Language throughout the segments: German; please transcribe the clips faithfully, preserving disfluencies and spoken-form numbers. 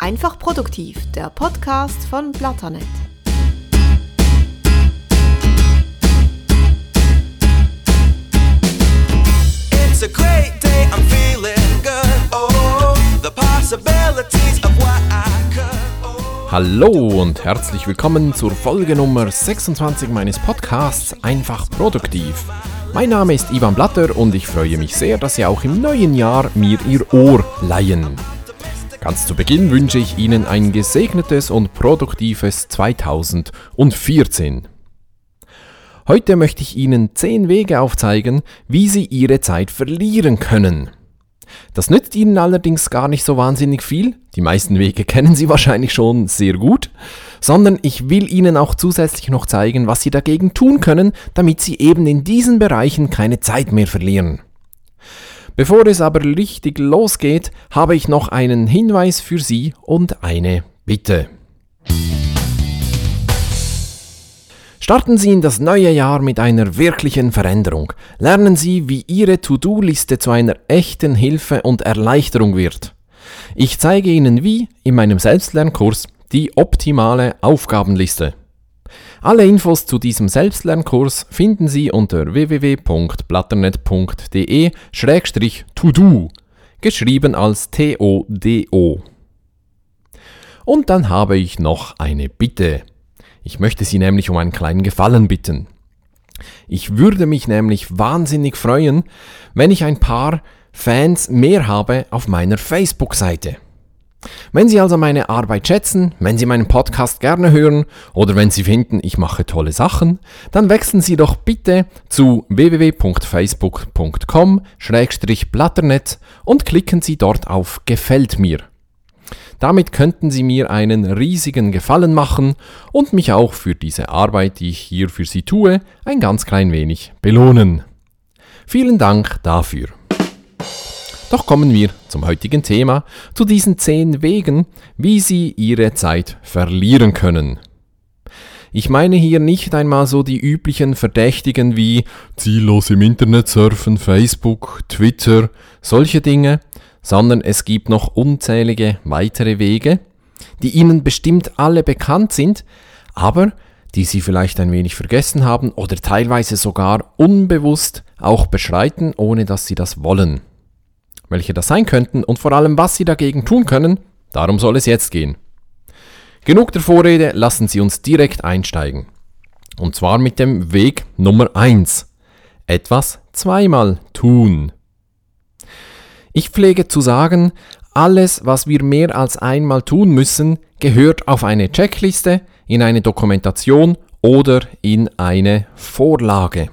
Einfach produktiv, der Podcast von Blatternet. It's a great day, I'm feeling good. Oh, the possibilities of what I could. Oh. Hallo und herzlich willkommen zur Folge Nummer sechsundzwanzig meines Podcasts Einfach produktiv. Mein Name ist Ivan Blatter und ich freue mich sehr, dass Sie auch im neuen Jahr mir Ihr Ohr leihen. Ganz zu Beginn wünsche ich Ihnen ein gesegnetes und produktives zweitausendvierzehn. Heute möchte ich Ihnen zehn Wege aufzeigen, wie Sie Ihre Zeit verlieren können. Das nützt Ihnen allerdings gar nicht so wahnsinnig viel, die meisten Wege kennen Sie wahrscheinlich schon sehr gut, sondern ich will Ihnen auch zusätzlich noch zeigen, was Sie dagegen tun können, damit Sie eben in diesen Bereichen keine Zeit mehr verlieren. Bevor es aber richtig losgeht, habe ich noch einen Hinweis für Sie und eine Bitte. Starten Sie in das neue Jahr mit einer wirklichen Veränderung. Lernen Sie, wie Ihre To-Do-Liste zu einer echten Hilfe und Erleichterung wird. Ich zeige Ihnen wie in meinem Selbstlernkurs die optimale Aufgabenliste. Alle Infos zu diesem Selbstlernkurs finden Sie unter w w w punkt blatternet punkt d e slash to do, geschrieben als T O D O. Und dann habe ich noch eine Bitte. Ich möchte Sie nämlich um einen kleinen Gefallen bitten. Ich würde mich nämlich wahnsinnig freuen, wenn ich ein paar Fans mehr habe auf meiner Facebook-Seite. Wenn Sie also meine Arbeit schätzen, wenn Sie meinen Podcast gerne hören oder wenn Sie finden, ich mache tolle Sachen, dann wechseln Sie doch bitte zu w w w punkt facebook punkt com slash blatternet und klicken Sie dort auf Gefällt mir. Damit könnten Sie mir einen riesigen Gefallen machen und mich auch für diese Arbeit, die ich hier für Sie tue, ein ganz klein wenig belohnen. Vielen Dank dafür. Doch kommen wir zum heutigen Thema, zu diesen zehn Wegen, wie Sie Ihre Zeit verlieren können. Ich meine hier nicht einmal so die üblichen Verdächtigen wie ziellos im Internet surfen, Facebook, Twitter, solche Dinge, sondern es gibt noch unzählige weitere Wege, die Ihnen bestimmt alle bekannt sind, aber die Sie vielleicht ein wenig vergessen haben oder teilweise sogar unbewusst auch beschreiten, ohne dass Sie das wollen. Welche das sein könnten und vor allem, was Sie dagegen tun können, darum soll es jetzt gehen. Genug der Vorrede, lassen Sie uns direkt einsteigen. Und zwar mit dem Weg Nummer eins. Etwas zweimal tun. Ich pflege zu sagen, alles, was wir mehr als einmal tun müssen, gehört auf eine Checkliste, in eine Dokumentation oder in eine Vorlage.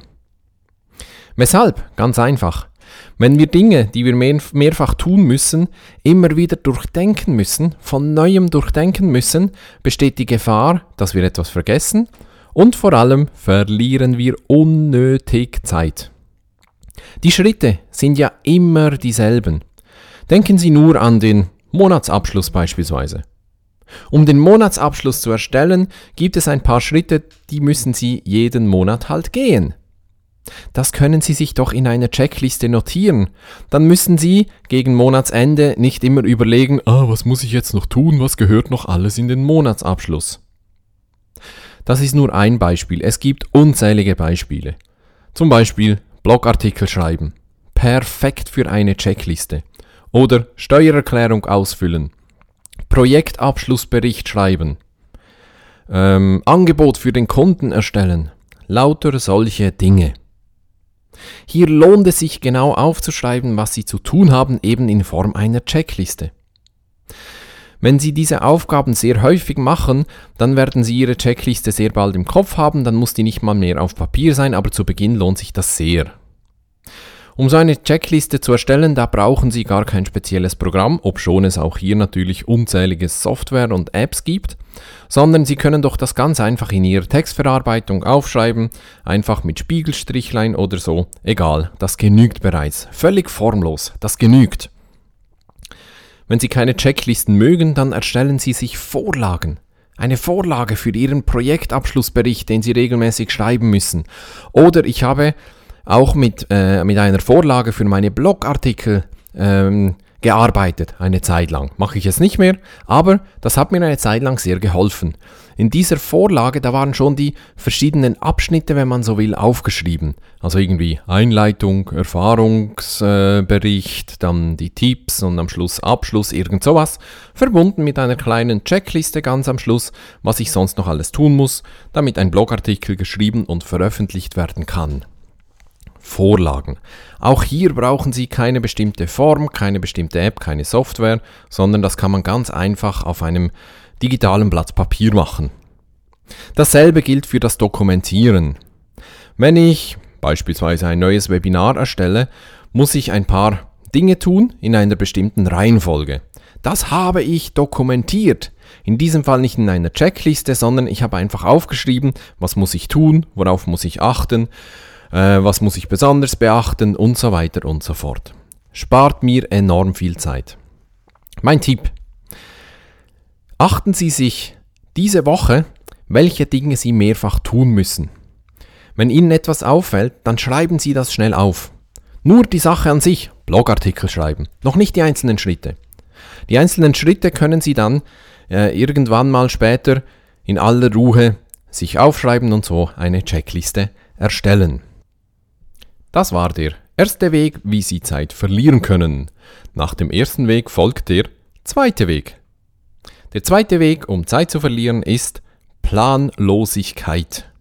Weshalb? Ganz einfach. Wenn wir Dinge, die wir mehr, mehrfach tun müssen, immer wieder durchdenken müssen, von Neuem durchdenken müssen, besteht die Gefahr, dass wir etwas vergessen und vor allem verlieren wir unnötig Zeit. Die Schritte sind ja immer dieselben. Denken Sie nur an den Monatsabschluss beispielsweise. Um den Monatsabschluss zu erstellen, gibt es ein paar Schritte, die müssen Sie jeden Monat halt gehen. Das können Sie sich doch in einer Checkliste notieren. Dann müssen Sie gegen Monatsende nicht immer überlegen, ah, was muss ich jetzt noch tun, was gehört noch alles in den Monatsabschluss. Das ist nur ein Beispiel, es gibt unzählige Beispiele. Zum Beispiel Blogartikel schreiben, perfekt für eine Checkliste. Oder Steuererklärung ausfüllen, Projektabschlussbericht schreiben, ähm, Angebot für den Kunden erstellen, lauter solche Dinge. Hier lohnt es sich genau aufzuschreiben, was Sie zu tun haben, eben in Form einer Checkliste. Wenn Sie diese Aufgaben sehr häufig machen, dann werden Sie Ihre Checkliste sehr bald im Kopf haben, dann muss die nicht mal mehr auf Papier sein, aber zu Beginn lohnt sich das sehr. Um so eine Checkliste zu erstellen, da brauchen Sie gar kein spezielles Programm, obschon es auch hier natürlich unzählige Software und Apps gibt, sondern Sie können doch das ganz einfach in Ihrer Textverarbeitung aufschreiben, einfach mit Spiegelstrichlein oder so, egal, das genügt bereits, völlig formlos, das genügt. Wenn Sie keine Checklisten mögen, dann erstellen Sie sich Vorlagen. Eine Vorlage für Ihren Projektabschlussbericht, den Sie regelmäßig schreiben müssen. Oder ich habe auch mit, äh, mit einer Vorlage für meine Blogartikel ähm, gearbeitet, eine Zeit lang. Mache ich es nicht mehr, aber das hat mir eine Zeit lang sehr geholfen. In dieser Vorlage, da waren schon die verschiedenen Abschnitte, wenn man so will, aufgeschrieben. Also irgendwie Einleitung, Erfahrungsbericht, äh, dann die Tipps und am Schluss Abschluss, irgend sowas. Verbunden mit einer kleinen Checkliste ganz am Schluss, was ich sonst noch alles tun muss, damit ein Blogartikel geschrieben und veröffentlicht werden kann. Vorlagen. Auch hier brauchen Sie keine bestimmte Form, keine bestimmte App, keine Software, sondern das kann man ganz einfach auf einem digitalen Blatt Papier machen. Dasselbe gilt für das Dokumentieren. Wenn ich beispielsweise ein neues Webinar erstelle, muss ich ein paar Dinge tun in einer bestimmten Reihenfolge. Das habe ich dokumentiert. In diesem Fall nicht in einer Checkliste, sondern ich habe einfach aufgeschrieben, was muss ich tun, worauf muss ich achten, was muss ich besonders beachten und so weiter und so fort. Spart mir enorm viel Zeit. Mein Tipp: Achten Sie sich diese Woche, welche Dinge Sie mehrfach tun müssen. Wenn Ihnen etwas auffällt, dann schreiben Sie das schnell auf. Nur die Sache an sich, Blogartikel schreiben, noch nicht die einzelnen Schritte. Die einzelnen Schritte können Sie dann äh, irgendwann mal später in aller Ruhe sich aufschreiben und so eine Checkliste erstellen. Das war der erste Weg, wie Sie Zeit verlieren können. Nach dem ersten Weg folgt der zweite Weg. Der zweite Weg, um Zeit zu verlieren, ist Planlosigkeit.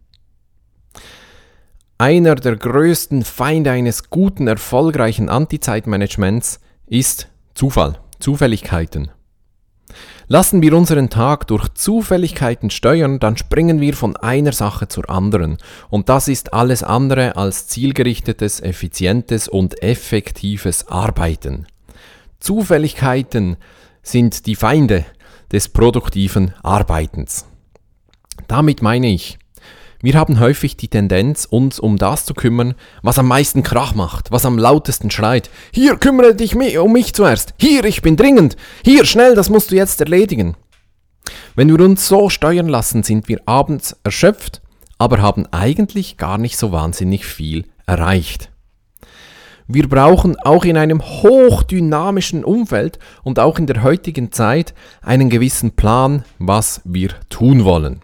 Einer der größten Feinde eines guten, erfolgreichen Anti-Zeitmanagements ist Zufall, Zufälligkeiten. Lassen wir unseren Tag durch Zufälligkeiten steuern, dann springen wir von einer Sache zur anderen. Und das ist alles andere als zielgerichtetes, effizientes und effektives Arbeiten. Zufälligkeiten sind die Feinde des produktiven Arbeitens. Damit meine ich, wir haben häufig die Tendenz, uns um das zu kümmern, was am meisten Krach macht, was am lautesten schreit. Hier, kümmere dich um mich zuerst. Hier, ich bin dringend. Hier, schnell, das musst du jetzt erledigen. Wenn wir uns so steuern lassen, sind wir abends erschöpft, aber haben eigentlich gar nicht so wahnsinnig viel erreicht. Wir brauchen auch in einem hochdynamischen Umfeld und auch in der heutigen Zeit einen gewissen Plan, was wir tun wollen.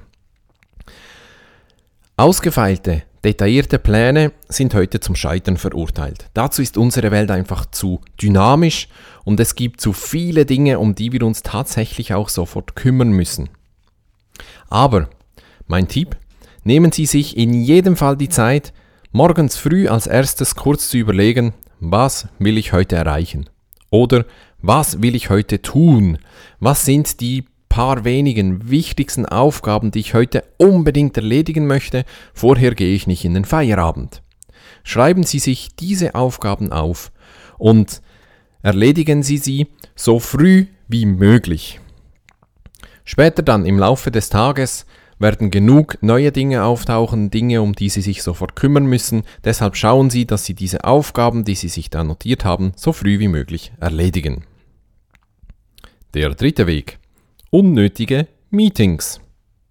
Ausgefeilte, detaillierte Pläne sind heute zum Scheitern verurteilt. Dazu ist unsere Welt einfach zu dynamisch und es gibt zu viele Dinge, um die wir uns tatsächlich auch sofort kümmern müssen. Aber, mein Tipp, nehmen Sie sich in jedem Fall die Zeit, morgens früh als erstes kurz zu überlegen, was will ich heute erreichen? Oder was will ich heute tun? Was sind die paar wenigen wichtigsten Aufgaben, die ich heute unbedingt erledigen möchte? Vorher gehe ich nicht in den Feierabend. Schreiben Sie sich diese Aufgaben auf und erledigen Sie sie so früh wie möglich. Später dann im Laufe des Tages werden genug neue Dinge auftauchen, Dinge, um die Sie sich sofort kümmern müssen. Deshalb schauen Sie, dass Sie diese Aufgaben, die Sie sich da notiert haben, so früh wie möglich erledigen. Der dritte Weg: Unnötige Meetings.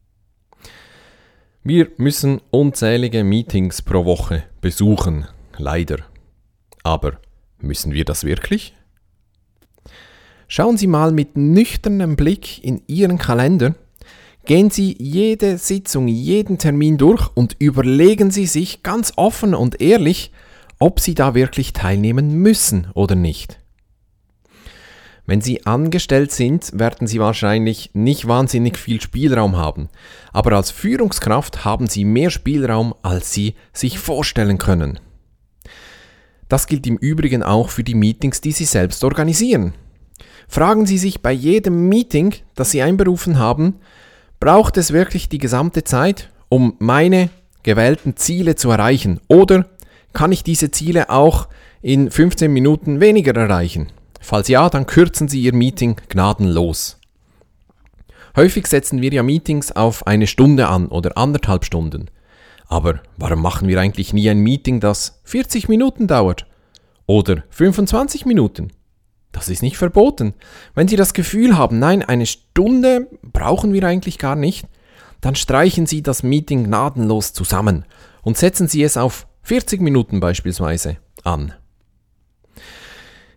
Wir müssen unzählige Meetings pro Woche besuchen, leider. Aber müssen wir das wirklich? Schauen Sie mal mit nüchternem Blick in Ihren Kalender. Gehen Sie jede Sitzung, jeden Termin durch und überlegen Sie sich ganz offen und ehrlich, ob Sie da wirklich teilnehmen müssen oder nicht. Wenn Sie angestellt sind, werden Sie wahrscheinlich nicht wahnsinnig viel Spielraum haben. Aber als Führungskraft haben Sie mehr Spielraum, als Sie sich vorstellen können. Das gilt im Übrigen auch für die Meetings, die Sie selbst organisieren. Fragen Sie sich bei jedem Meeting, das Sie einberufen haben, braucht es wirklich die gesamte Zeit, um meine gewählten Ziele zu erreichen? Oder kann ich diese Ziele auch in fünfzehn Minuten weniger erreichen? Falls ja, dann kürzen Sie Ihr Meeting gnadenlos. Häufig setzen wir ja Meetings auf eine Stunde an oder anderthalb Stunden. Aber warum machen wir eigentlich nie ein Meeting, das vierzig Minuten dauert? Oder fünfundzwanzig Minuten? Das ist nicht verboten. Wenn Sie das Gefühl haben, nein, eine Stunde brauchen wir eigentlich gar nicht, dann streichen Sie das Meeting gnadenlos zusammen und setzen Sie es auf vierzig Minuten beispielsweise an.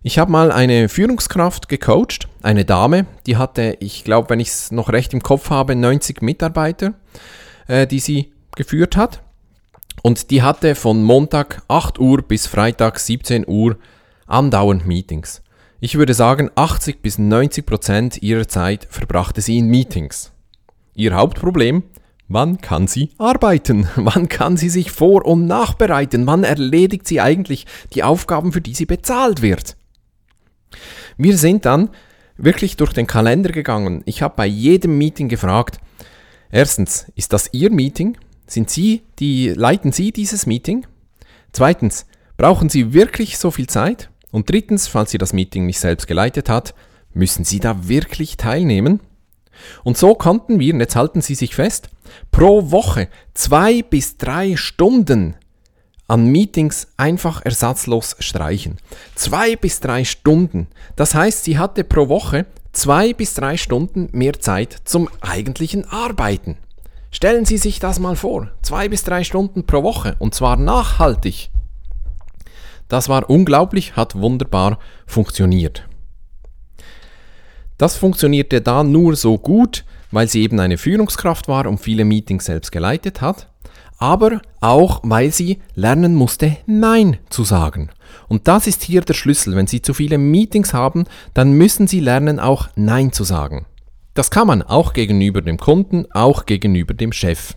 Ich habe mal eine Führungskraft gecoacht, eine Dame, die hatte, ich glaube, wenn ich es noch recht im Kopf habe, neunzig Mitarbeiter, äh, die sie geführt hat. Und die hatte von Montag acht Uhr bis Freitag siebzehn Uhr andauernd Meetings. Ich würde sagen, achtzig bis neunzig Prozent ihrer Zeit verbrachte sie in Meetings. Ihr Hauptproblem: wann kann sie arbeiten? Wann kann sie sich vor- und nachbereiten? Wann erledigt sie eigentlich die Aufgaben, für die sie bezahlt wird? Wir sind dann wirklich durch den Kalender gegangen. Ich habe bei jedem Meeting gefragt: Erstens, ist das Ihr Meeting? Sind Sie, die, leiten Sie dieses Meeting? Zweitens, brauchen Sie wirklich so viel Zeit? Und drittens, falls Sie das Meeting nicht selbst geleitet hat, müssen Sie da wirklich teilnehmen? Und so konnten wir, und jetzt halten Sie sich fest, pro Woche zwei bis drei Stunden an Meetings einfach ersatzlos streichen. Zwei bis drei Stunden. Das heißt, sie hatte pro Woche zwei bis drei Stunden mehr Zeit zum eigentlichen Arbeiten. Stellen Sie sich das mal vor. Zwei bis drei Stunden pro Woche. Und zwar nachhaltig. Das war unglaublich, hat wunderbar funktioniert. Das funktionierte da nur so gut, weil sie eben eine Führungskraft war und viele Meetings selbst geleitet hat, aber auch, weil sie lernen musste, Nein zu sagen. Und das ist hier der Schlüssel. Wenn Sie zu viele Meetings haben, dann müssen Sie lernen, auch Nein zu sagen. Das kann man auch gegenüber dem Kunden, auch gegenüber dem Chef.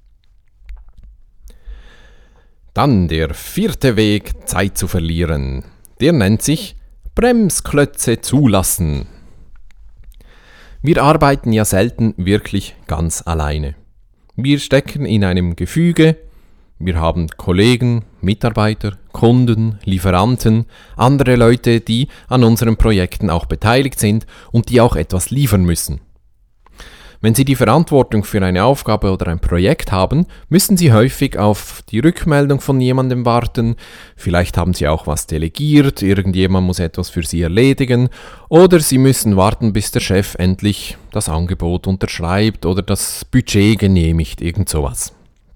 Dann der vierte Weg, Zeit zu verlieren. Der nennt sich Bremsklötze zulassen. Wir arbeiten ja selten wirklich ganz alleine. Wir stecken in einem Gefüge, wir haben Kollegen, Mitarbeiter, Kunden, Lieferanten, andere Leute, die an unseren Projekten auch beteiligt sind und die auch etwas liefern müssen. Wenn Sie die Verantwortung für eine Aufgabe oder ein Projekt haben, müssen Sie häufig auf die Rückmeldung von jemandem warten. Vielleicht haben Sie auch was delegiert, irgendjemand muss etwas für Sie erledigen. Oder Sie müssen warten, bis der Chef endlich das Angebot unterschreibt oder das Budget genehmigt, irgend sowas.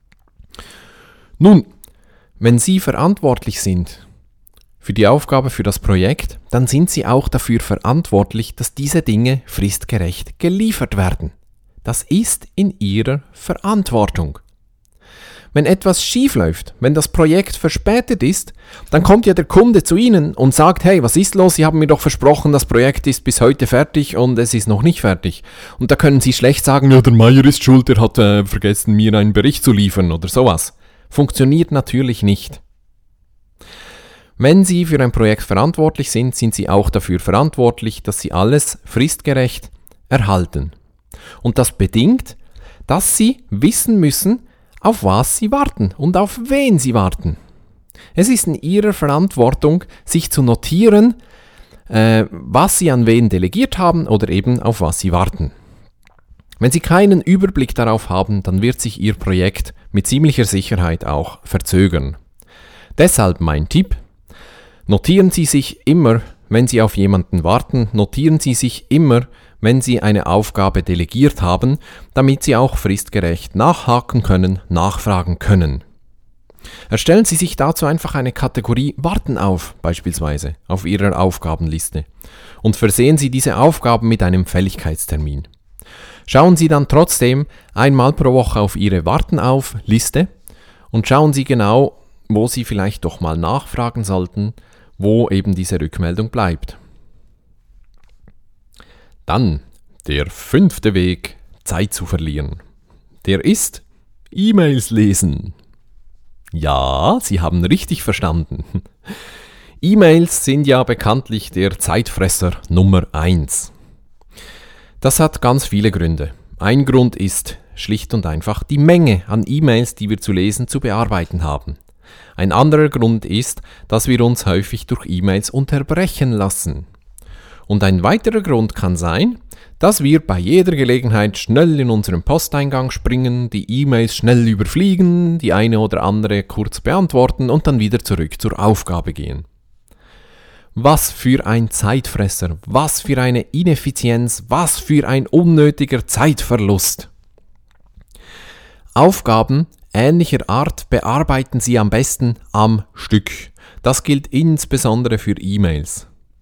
Nun, wenn Sie verantwortlich sind für die Aufgabe, für das Projekt, dann sind Sie auch dafür verantwortlich, dass diese Dinge fristgerecht geliefert werden. Das ist in Ihrer Verantwortung. Wenn etwas schief läuft, wenn das Projekt verspätet ist, dann kommt ja der Kunde zu Ihnen und sagt: Hey, was ist los? Sie haben mir doch versprochen, das Projekt ist bis heute fertig und es ist noch nicht fertig. Und da können Sie schlecht sagen: Ja, der Meier ist schuld, er hat äh, vergessen, mir einen Bericht zu liefern oder sowas. Funktioniert natürlich nicht. Wenn Sie für ein Projekt verantwortlich sind, sind Sie auch dafür verantwortlich, dass Sie alles fristgerecht erhalten. Und das bedingt, dass Sie wissen müssen, auf was Sie warten und auf wen Sie warten. Es ist in Ihrer Verantwortung, sich zu notieren, äh, was Sie an wen delegiert haben oder eben auf was Sie warten. Wenn Sie keinen Überblick darauf haben, dann wird sich Ihr Projekt mit ziemlicher Sicherheit auch verzögern. Deshalb mein Tipp: Notieren Sie sich immer, wenn Sie auf jemanden warten, notieren Sie sich immer, wenn Sie eine Aufgabe delegiert haben, damit Sie auch fristgerecht nachhaken können, nachfragen können. Erstellen Sie sich dazu einfach eine Kategorie Warten auf, beispielsweise auf Ihrer Aufgabenliste, und versehen Sie diese Aufgaben mit einem Fälligkeitstermin. Schauen Sie dann trotzdem einmal pro Woche auf Ihre Warten auf Liste und schauen Sie genau, wo Sie vielleicht doch mal nachfragen sollten, wo eben diese Rückmeldung bleibt. Dann der fünfte Weg, Zeit zu verlieren. Der ist E-Mails lesen. Ja, Sie haben richtig verstanden. E-Mails sind ja bekanntlich der Zeitfresser Nummer eins. Das hat ganz viele Gründe. Ein Grund ist schlicht und einfach die Menge an E-Mails, die wir zu lesen, zu bearbeiten haben. Ein anderer Grund ist, dass wir uns häufig durch E-Mails unterbrechen lassen. Und ein weiterer Grund kann sein, dass wir bei jeder Gelegenheit schnell in unseren Posteingang springen, die E-Mails schnell überfliegen, die eine oder andere kurz beantworten und dann wieder zurück zur Aufgabe gehen. Was für ein Zeitfresser, was für eine Ineffizienz, was für ein unnötiger Zeitverlust. Aufgaben ähnlicher Art bearbeiten Sie am besten am Stück. Das gilt insbesondere für E-Mails.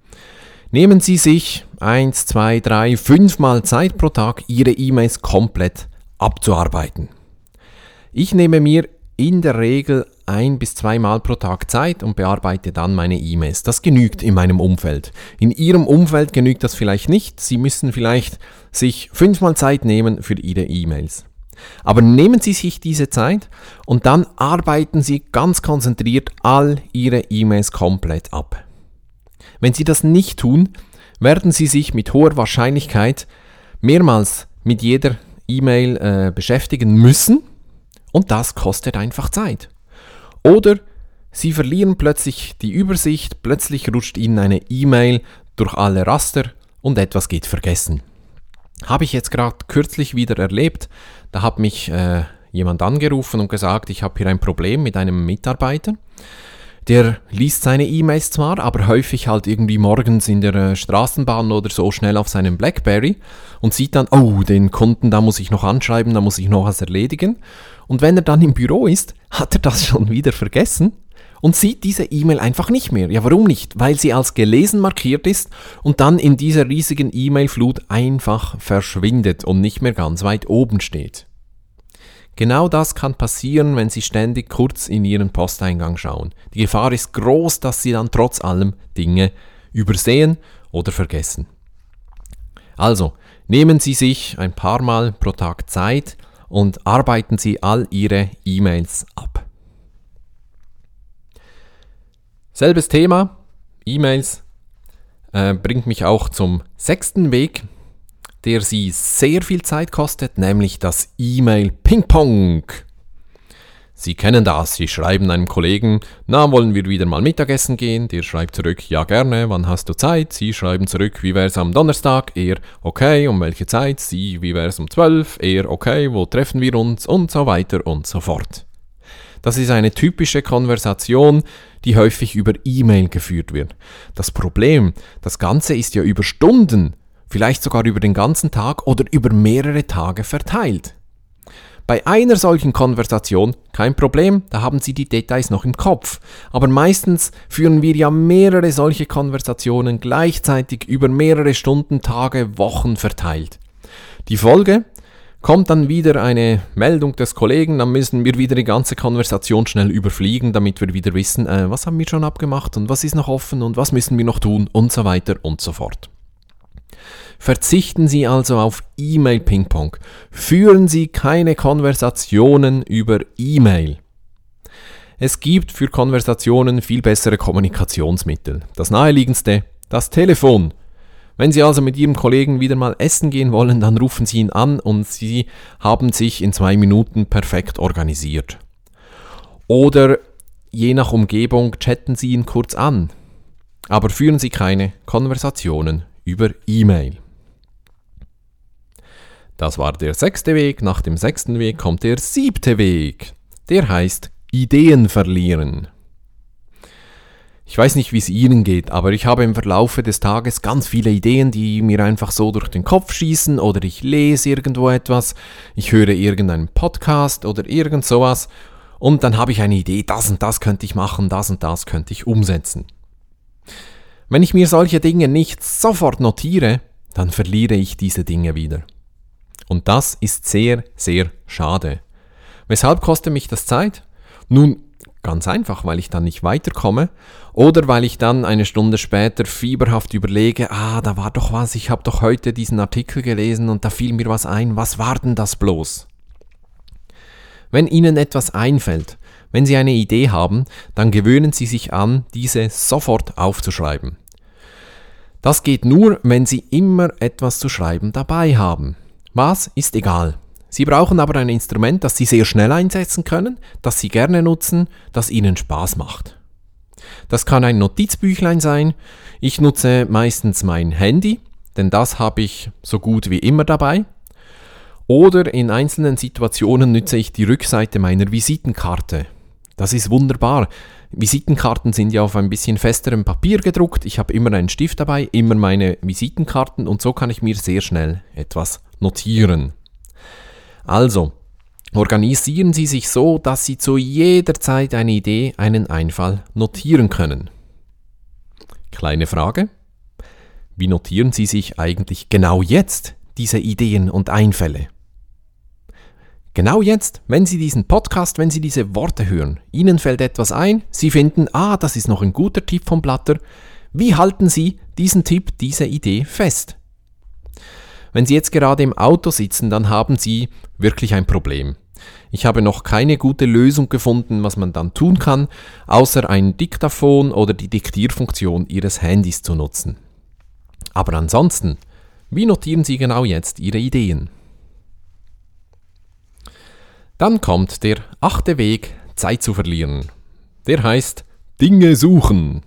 Nehmen Sie sich eins, zwei, drei, fünfmal Zeit pro Tag, Ihre E-Mails komplett abzuarbeiten. Ich nehme mir in der Regel ein bis zweimal pro Tag Zeit und bearbeite dann meine E-Mails. Das genügt in meinem Umfeld. In Ihrem Umfeld genügt das vielleicht nicht. Sie müssen vielleicht sich fünfmal Zeit nehmen für Ihre E-Mails. Aber nehmen Sie sich diese Zeit und dann arbeiten Sie ganz konzentriert all Ihre E-Mails komplett ab. Wenn Sie das nicht tun, werden Sie sich mit hoher Wahrscheinlichkeit mehrmals mit jeder E-Mail äh, beschäftigen müssen und das kostet einfach Zeit. Oder Sie verlieren plötzlich die Übersicht, plötzlich rutscht Ihnen eine E-Mail durch alle Raster und etwas geht vergessen. Habe ich jetzt gerade kürzlich wieder erlebt, da hat mich äh, jemand angerufen und gesagt, ich habe hier ein Problem mit einem Mitarbeiter. Der liest seine E-Mails zwar, aber häufig halt irgendwie morgens in der äh, Straßenbahn oder so schnell auf seinem Blackberry und sieht dann, oh, den Kunden, da muss ich noch anschreiben, da muss ich noch was erledigen. Und wenn er dann im Büro ist, hat er das schon wieder vergessen und sieht diese E-Mail einfach nicht mehr. Ja, warum nicht? Weil sie als gelesen markiert ist und dann in dieser riesigen E-Mail-Flut einfach verschwindet und nicht mehr ganz weit oben steht. Genau das kann passieren, wenn Sie ständig kurz in Ihren Posteingang schauen. Die Gefahr ist groß, dass Sie dann trotz allem Dinge übersehen oder vergessen. Also, nehmen Sie sich ein paar Mal pro Tag Zeit und arbeiten Sie all Ihre E-Mails ab. Selbes Thema, E-Mails, äh, bringt mich auch zum sechsten Weg, der Sie sehr viel Zeit kostet, nämlich das E-Mail-Ping-Pong. Sie kennen das, Sie schreiben einem Kollegen, na, wollen wir wieder mal Mittagessen gehen? Der schreibt zurück, ja gerne, wann hast du Zeit? Sie schreiben zurück, wie wär's am Donnerstag? Er, okay, um welche Zeit? Sie, wie wär's um zwölf? Er, okay, wo treffen wir uns? Und so weiter und so fort. Das ist eine typische Konversation, die häufig über E-Mail geführt wird. Das Problem, das Ganze ist ja über Stunden, vielleicht sogar über den ganzen Tag oder über mehrere Tage verteilt. Bei einer solchen Konversation kein Problem, da haben Sie die Details noch im Kopf. Aber meistens führen wir ja mehrere solche Konversationen gleichzeitig über mehrere Stunden, Tage, Wochen verteilt. Die Folge? Kommt dann wieder eine Meldung des Kollegen, dann müssen wir wieder die ganze Konversation schnell überfliegen, damit wir wieder wissen, äh, was haben wir schon abgemacht und was ist noch offen und was müssen wir noch tun und so weiter und so fort. Verzichten Sie also auf E-Mail-Ping-Pong. Führen Sie keine Konversationen über E-Mail. Es gibt für Konversationen viel bessere Kommunikationsmittel. Das naheliegendste, das Telefon. Wenn Sie also mit Ihrem Kollegen wieder mal essen gehen wollen, dann rufen Sie ihn an und Sie haben sich in zwei Minuten perfekt organisiert. Oder je nach Umgebung chatten Sie ihn kurz an. Aber führen Sie keine Konversationen über E-Mail. Das war der sechste Weg. Nach dem sechsten Weg kommt der siebte Weg. Der heißt Ideen verlieren. Ich weiß nicht, wie es Ihnen geht, aber ich habe im Verlaufe des Tages ganz viele Ideen, die mir einfach so durch den Kopf schießen oder ich lese irgendwo etwas, ich höre irgendeinen Podcast oder irgend sowas und dann habe ich eine Idee, das und das könnte ich machen, das und das könnte ich umsetzen. Wenn ich mir solche Dinge nicht sofort notiere, dann verliere ich diese Dinge wieder. Und das ist sehr, sehr schade. Weshalb kostet mich das Zeit? Nun, ganz einfach, weil ich dann nicht weiterkomme oder weil ich dann eine Stunde später fieberhaft überlege, ah, da war doch was, ich habe doch heute diesen Artikel gelesen und da fiel mir was ein, was war denn das bloß? Wenn Ihnen etwas einfällt, wenn Sie eine Idee haben, dann gewöhnen Sie sich an, diese sofort aufzuschreiben. Das geht nur, wenn Sie immer etwas zu schreiben dabei haben. Was ist egal. Sie brauchen aber ein Instrument, das Sie sehr schnell einsetzen können, das Sie gerne nutzen, das Ihnen Spaß macht. Das kann ein Notizbüchlein sein. Ich nutze meistens mein Handy, denn das habe ich so gut wie immer dabei. Oder in einzelnen Situationen nutze ich die Rückseite meiner Visitenkarte. Das ist wunderbar. Visitenkarten sind ja auf ein bisschen festerem Papier gedruckt. Ich habe immer einen Stift dabei, immer meine Visitenkarten und so kann ich mir sehr schnell etwas notieren. Also, organisieren Sie sich so, dass Sie zu jeder Zeit eine Idee, einen Einfall notieren können. Kleine Frage. wie notieren Sie sich eigentlich genau jetzt diese Ideen und Einfälle? Genau jetzt, wenn Sie diesen Podcast, wenn Sie diese Worte hören, Ihnen fällt etwas ein, Sie finden, ah, das ist noch ein guter Tipp vom Blatter. Wie halten Sie diesen Tipp, diese Idee fest? Wenn Sie jetzt gerade im Auto sitzen, dann haben Sie wirklich ein Problem. Ich habe noch keine gute Lösung gefunden, was man dann tun kann, außer ein Diktaphon oder die Diktierfunktion Ihres Handys zu nutzen. Aber ansonsten, wie notieren Sie genau jetzt Ihre Ideen? Dann kommt der achte Weg, Zeit zu verlieren. Der heißt Dinge suchen.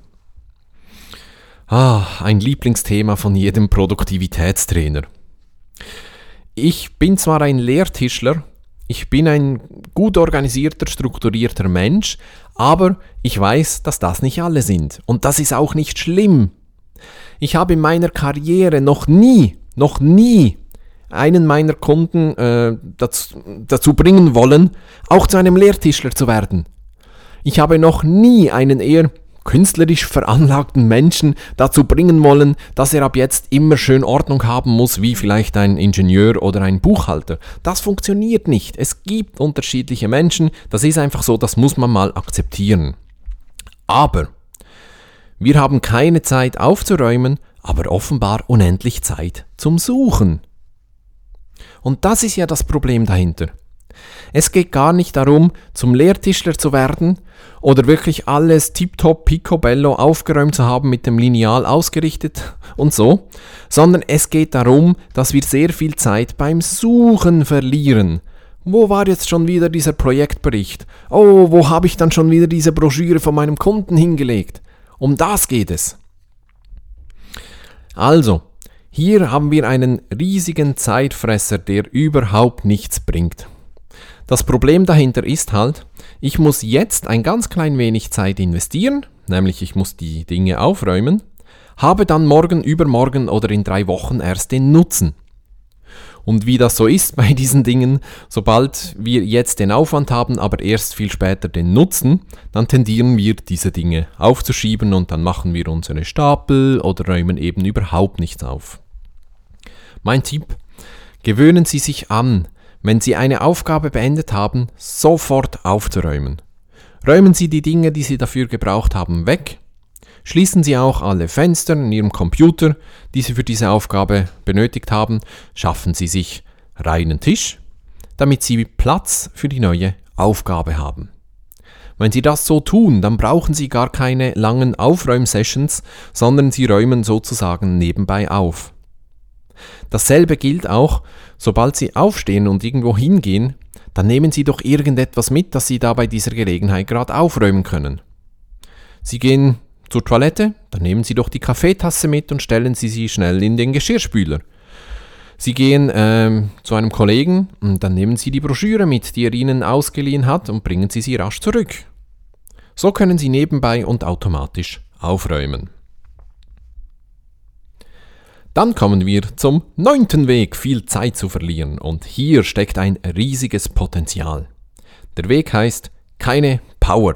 Ah, ein Lieblingsthema von jedem Produktivitätstrainer. Ich bin zwar ein Lehrtischler, ich bin ein gut organisierter, strukturierter Mensch, aber ich weiß, dass das nicht alle sind. Und das ist auch nicht schlimm. Ich habe in meiner Karriere noch nie, noch nie einen meiner Kunden äh, dazu, dazu bringen wollen, auch zu einem Lehrtischler zu werden. Ich habe noch nie einen eher künstlerisch veranlagten Menschen dazu bringen wollen, dass er ab jetzt immer schön Ordnung haben muss, wie vielleicht ein Ingenieur oder ein Buchhalter. Das funktioniert nicht. Es gibt unterschiedliche Menschen, das ist einfach so, das muss man mal akzeptieren. Aber wir haben keine Zeit aufzuräumen, aber offenbar unendlich Zeit zum Suchen. Und das ist ja das Problem dahinter. Es geht gar nicht darum, zum Lehrtischler zu werden oder wirklich alles tiptop, picobello aufgeräumt zu haben, mit dem Lineal ausgerichtet und so, sondern es geht darum, dass wir sehr viel Zeit beim Suchen verlieren. Wo war jetzt schon wieder dieser Projektbericht? Oh, wo habe ich dann schon wieder diese Broschüre von meinem Kunden hingelegt? Um das geht es. Also, hier haben wir einen riesigen Zeitfresser, der überhaupt nichts bringt. Das Problem dahinter ist halt, ich muss jetzt ein ganz klein wenig Zeit investieren, nämlich ich muss die Dinge aufräumen, habe dann morgen, übermorgen oder in drei Wochen erst den Nutzen. Und wie das so ist bei diesen Dingen, sobald wir jetzt den Aufwand haben, aber erst viel später den Nutzen, dann tendieren wir diese Dinge aufzuschieben und dann machen wir unsere Stapel oder räumen eben überhaupt nichts auf. Mein Tipp: Gewöhnen Sie sich an, wenn Sie eine Aufgabe beendet haben, sofort aufzuräumen. Räumen Sie die Dinge, die Sie dafür gebraucht haben, weg. Schließen Sie auch alle Fenster in Ihrem Computer, die Sie für diese Aufgabe benötigt haben. Schaffen Sie sich reinen Tisch, damit Sie Platz für die neue Aufgabe haben. Wenn Sie das so tun, dann brauchen Sie gar keine langen Aufräumsessions, sondern Sie räumen sozusagen nebenbei auf. Dasselbe gilt auch, sobald Sie aufstehen und irgendwo hingehen, dann nehmen Sie doch irgendetwas mit, das Sie da bei dieser Gelegenheit gerade aufräumen können. Sie gehen zur Toilette, dann nehmen Sie doch die Kaffeetasse mit und stellen Sie sie schnell in den Geschirrspüler. Sie gehen ähm, zu einem Kollegen und dann nehmen Sie die Broschüre mit, die er Ihnen ausgeliehen hat, und bringen Sie sie rasch zurück. So können Sie nebenbei und automatisch aufräumen. Dann kommen wir zum neunten Weg, viel Zeit zu verlieren, und hier steckt ein riesiges Potenzial. Der Weg heißt keine Power.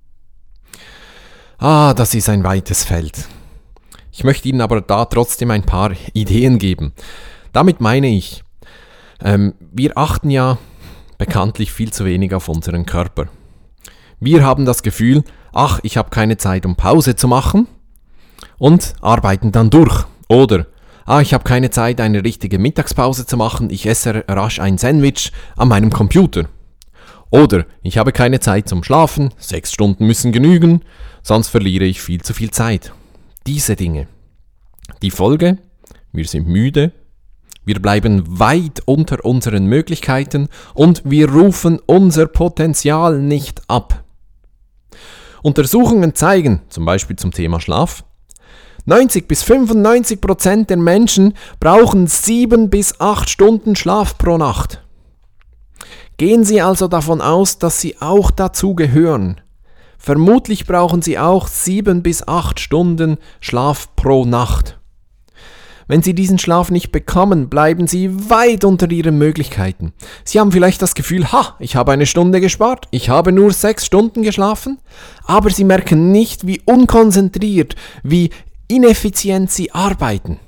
Ah, das ist ein weites Feld. Ich möchte Ihnen aber da trotzdem ein paar Ideen geben. Damit meine ich, ähm, wir achten ja bekanntlich viel zu wenig auf unseren Körper. Wir haben das Gefühl, ach, ich habe keine Zeit, um Pause zu machen, und arbeiten dann durch. Oder, ah, ich habe keine Zeit, eine richtige Mittagspause zu machen, ich esse rasch ein Sandwich an meinem Computer. Oder, ich habe keine Zeit zum Schlafen, sechs Stunden müssen genügen, sonst verliere ich viel zu viel Zeit. Diese Dinge. Die Folge: Wir sind müde, wir bleiben weit unter unseren Möglichkeiten und wir rufen unser Potenzial nicht ab. Untersuchungen zeigen, zum Beispiel zum Thema Schlaf, neunzig bis fünfundneunzig Prozent der Menschen brauchen sieben bis acht Stunden Schlaf pro Nacht. Gehen Sie also davon aus, dass Sie auch dazu gehören. Vermutlich brauchen Sie auch sieben bis acht Stunden Schlaf pro Nacht. Wenn Sie diesen Schlaf nicht bekommen, bleiben Sie weit unter Ihren Möglichkeiten. Sie haben vielleicht das Gefühl, ha, ich habe eine Stunde gespart, ich habe nur sechs Stunden geschlafen, aber Sie merken nicht, wie unkonzentriert, wie ineffizient Sie arbeiten.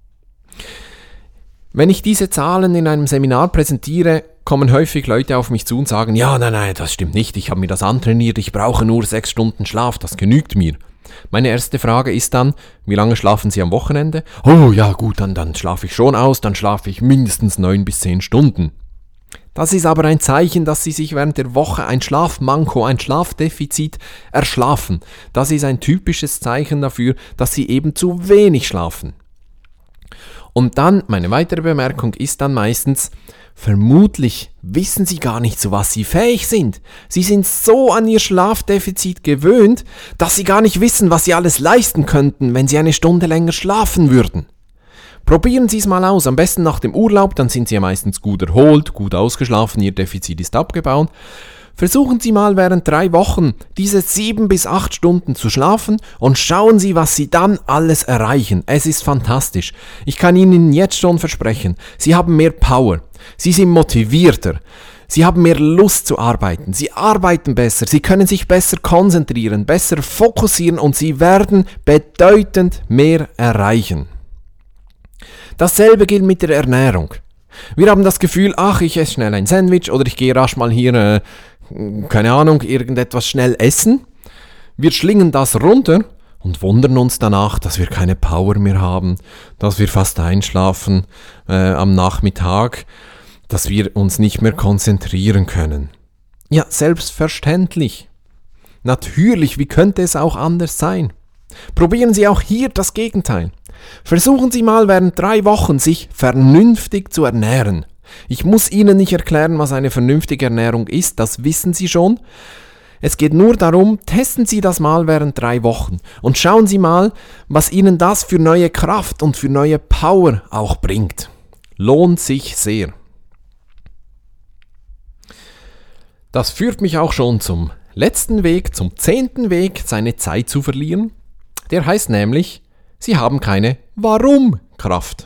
Wenn ich diese Zahlen in einem Seminar präsentiere, kommen häufig Leute auf mich zu und sagen, ja, nein, nein, das stimmt nicht, ich habe mir das antrainiert, ich brauche nur sechs Stunden Schlaf, das genügt mir. Meine erste Frage ist dann, wie lange schlafen Sie am Wochenende? Oh ja gut, dann, dann schlafe ich schon aus, dann schlafe ich mindestens neun bis zehn Stunden. Das ist aber ein Zeichen, dass Sie sich während der Woche ein Schlafmanko, ein Schlafdefizit erschlafen. Das ist ein typisches Zeichen dafür, dass Sie eben zu wenig schlafen. Und dann, meine weitere Bemerkung ist dann meistens, vermutlich wissen Sie gar nicht, zu was Sie fähig sind. Sie sind so an Ihr Schlafdefizit gewöhnt, dass Sie gar nicht wissen, was Sie alles leisten könnten, wenn Sie eine Stunde länger schlafen würden. Probieren Sie es mal aus, am besten nach dem Urlaub, dann sind Sie ja meistens gut erholt, gut ausgeschlafen, Ihr Defizit ist abgebaut. Versuchen Sie mal während drei Wochen diese sieben bis acht Stunden zu schlafen und schauen Sie, was Sie dann alles erreichen. Es ist fantastisch. Ich kann Ihnen jetzt schon versprechen, Sie haben mehr Power, Sie sind motivierter, Sie haben mehr Lust zu arbeiten, Sie arbeiten besser, Sie können sich besser konzentrieren, besser fokussieren und Sie werden bedeutend mehr erreichen. Dasselbe gilt mit der Ernährung. Wir haben das Gefühl, ach, ich esse schnell ein Sandwich oder ich gehe rasch mal hier, äh, keine Ahnung, irgendetwas schnell essen. Wir schlingen das runter und wundern uns danach, dass wir keine Power mehr haben, dass wir fast einschlafen äh, am Nachmittag, dass wir uns nicht mehr konzentrieren können. Ja, selbstverständlich. Natürlich, wie könnte es auch anders sein? Probieren Sie auch hier das Gegenteil. Versuchen Sie mal während drei Wochen, sich vernünftig zu ernähren. Ich muss Ihnen nicht erklären, was eine vernünftige Ernährung ist, das wissen Sie schon. Es geht nur darum, testen Sie das mal während drei Wochen und schauen Sie mal, was Ihnen das für neue Kraft und für neue Power auch bringt. Lohnt sich sehr. Das führt mich auch schon zum letzten Weg, zum zehnten Weg, seine Zeit zu verlieren. Der heißt nämlich, Sie haben keine Warum-Kraft.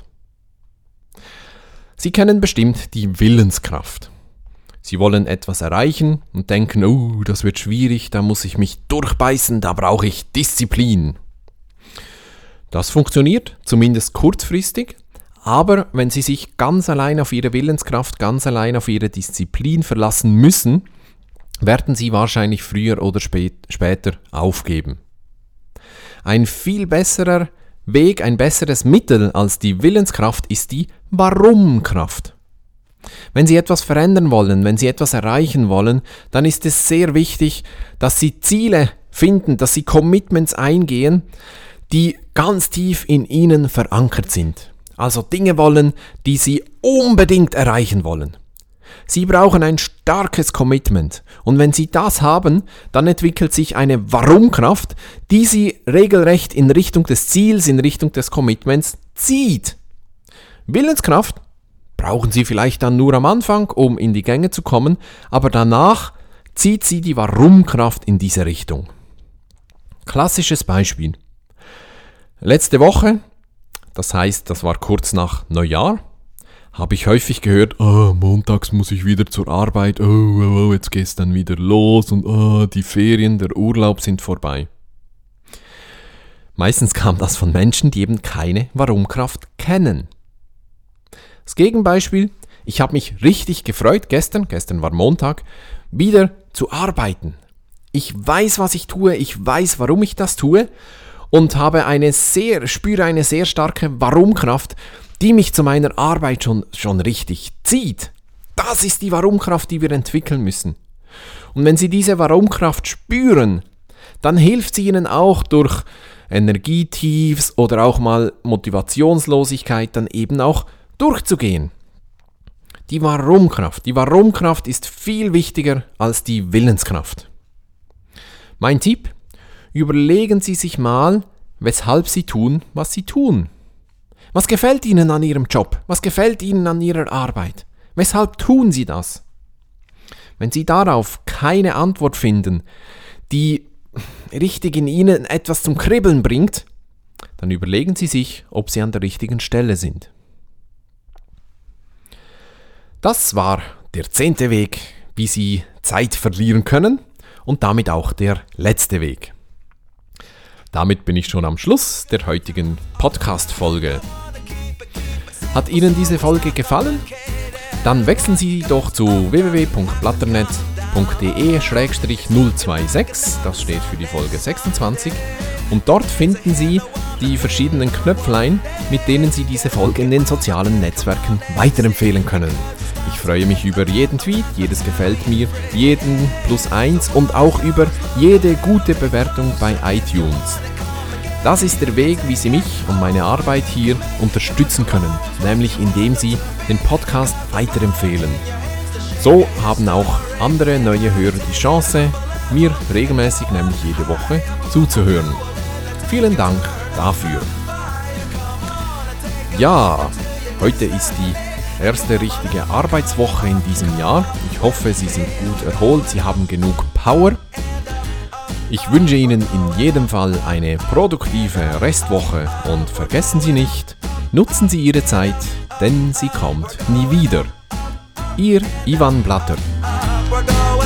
Sie kennen bestimmt die Willenskraft. Sie wollen etwas erreichen und denken, oh, das wird schwierig, da muss ich mich durchbeißen, da brauche ich Disziplin. Das funktioniert, zumindest kurzfristig, aber wenn Sie sich ganz allein auf Ihre Willenskraft, ganz allein auf Ihre Disziplin verlassen müssen, werden Sie wahrscheinlich früher oder spät, später aufgeben. Ein viel besserer Weg, ein besseres Mittel als die Willenskraft ist die Warum-Kraft. Wenn Sie etwas verändern wollen, wenn Sie etwas erreichen wollen, dann ist es sehr wichtig, dass Sie Ziele finden, dass Sie Commitments eingehen, die ganz tief in Ihnen verankert sind. Also Dinge wollen, die Sie unbedingt erreichen wollen. Sie brauchen ein starkes Commitment und wenn Sie das haben, dann entwickelt sich eine Warum-Kraft, die Sie regelrecht in Richtung des Ziels, in Richtung des Commitments zieht. Willenskraft brauchen Sie vielleicht dann nur am Anfang, um in die Gänge zu kommen, aber danach zieht Sie die Warum-Kraft in diese Richtung. Klassisches Beispiel. Letzte Woche, das heißt, das war kurz nach Neujahr, habe ich häufig gehört, oh, montags muss ich wieder zur Arbeit, oh, oh, oh jetzt geht's dann wieder los und oh, die Ferien, der Urlaub sind vorbei. Meistens kam das von Menschen, die eben keine Warum-Kraft kennen. Das Gegenbeispiel, ich habe mich richtig gefreut gestern, gestern war Montag, wieder zu arbeiten. Ich weiß, was ich tue, ich weiß, warum ich das tue und habe eine sehr, spüre eine sehr starke Warum-Kraft, die mich zu meiner Arbeit schon, schon richtig zieht. Das ist die Warum-Kraft, die wir entwickeln müssen. Und wenn Sie diese Warum-Kraft spüren, dann hilft sie Ihnen auch durch Energietiefs oder auch mal Motivationslosigkeit dann eben auch durchzugehen. Die Warum-Kraft. Die Warum-Kraft ist viel wichtiger als die Willenskraft. Mein Tipp: Überlegen Sie sich mal, weshalb Sie tun, was Sie tun. Was gefällt Ihnen an Ihrem Job? Was gefällt Ihnen an Ihrer Arbeit? Weshalb tun Sie das? Wenn Sie darauf keine Antwort finden, die richtig in Ihnen etwas zum Kribbeln bringt, dann überlegen Sie sich, ob Sie an der richtigen Stelle sind. Das war der zehnte Weg, wie Sie Zeit verlieren können und damit auch der letzte Weg. Damit bin ich schon am Schluss der heutigen Podcast-Folge. Hat Ihnen diese Folge gefallen? Dann wechseln Sie doch zu w w w punkt blatternetz punkt d e slash null zwei sechs, das steht für die Folge sechsundzwanzig, und dort finden Sie die verschiedenen Knöpflein, mit denen Sie diese Folge in den sozialen Netzwerken weiterempfehlen können. Ich freue mich über jeden Tweet, jedes gefällt mir, jeden plus eins und auch über jede gute Bewertung bei iTunes. Das ist der Weg, wie Sie mich und meine Arbeit hier unterstützen können, nämlich indem Sie den Podcast weiterempfehlen. So haben auch andere neue Hörer die Chance, mir regelmäßig, nämlich jede Woche, zuzuhören. Vielen Dank dafür. Ja, heute ist die erste richtige Arbeitswoche in diesem Jahr. Ich hoffe, Sie sind gut erholt, Sie haben genug Power. Ich wünsche Ihnen in jedem Fall eine produktive Restwoche und vergessen Sie nicht, nutzen Sie Ihre Zeit, denn sie kommt nie wieder. Ihr Ivan Blatter.